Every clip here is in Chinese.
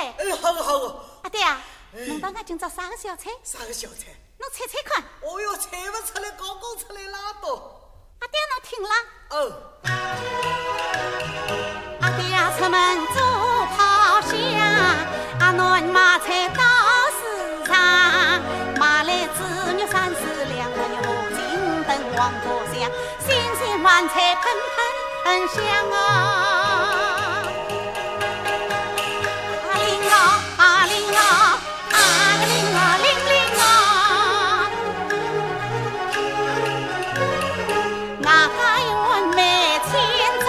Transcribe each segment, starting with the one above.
嘞。 好个好个。 阿爹啊，侬帮我今朝啥个小菜？ 啥个小菜？ 侬猜猜看。 哦哟，猜不出来，刚刚出来拉倒。 阿爹侬听啦。阿爹呀，出门做炮香，阿侬买菜到市场，买来猪肉3、4两，牛筋炖黄瓜香，新鲜饭菜喷喷香啊！阿铃啊，阿铃啊，阿个铃啊，铃铃啊！外家有卖千张。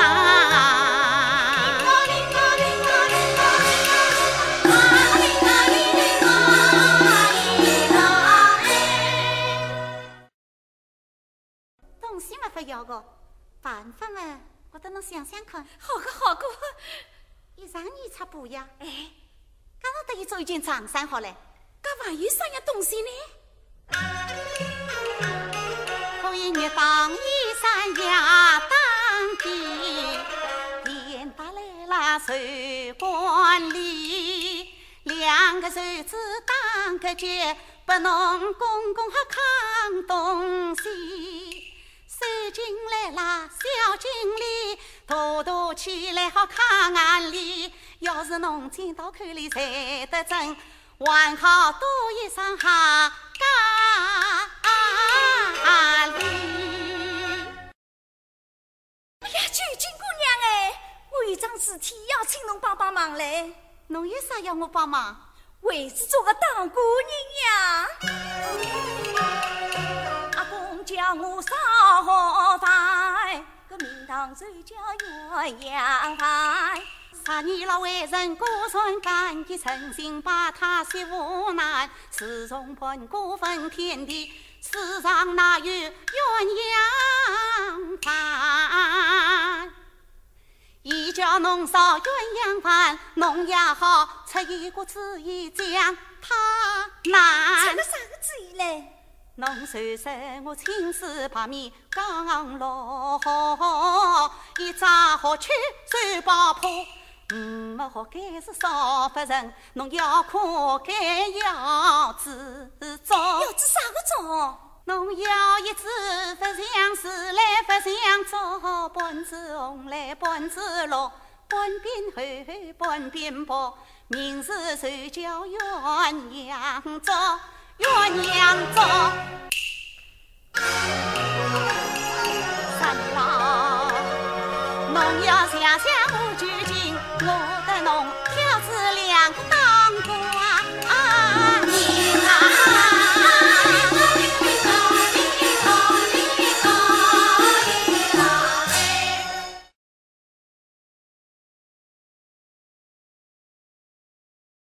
不要个办法嘛，我等侬想想看。 好个好个， 伊上年出补呀，刚刚得伊做一件长衫好嘞。 搿还有啥样东西呢？ 可以日当衣衫呀当地，连打来了手管里，2个手指当个结，拨侬公公好扛东西。手进来啦，小经理，大大起来好扛眼里。要是侬见到口里才得真，还好多一双好家里。 哎呀，九金姑娘哎，我有桩事体要请侬帮帮忙嘞。 侬有啥要我帮忙？ 为是做个当姑人呀。阿公叫我烧好饭，搿明堂手叫鸳鸯牌。 啥年老为人过顺干，一诚心把他媳妇难。自从盆过分天地，世上哪有鸳鸯饭？伊叫侬烧鸳鸯饭，侬也好出一个主意将他难。 出了啥个主意嘞？ 侬随手我亲自把面讲落好，一扎好吃手把破，没好该是少不成，侬要可该要自作。 要知啥个作？ 侬要一只不像是来不像做，半只红来半只绿，半边红半边白，名字就叫鸳鸯粥。鸳鸯粥，三郎，侬要想想我究竟，我的侬挑子2个当官。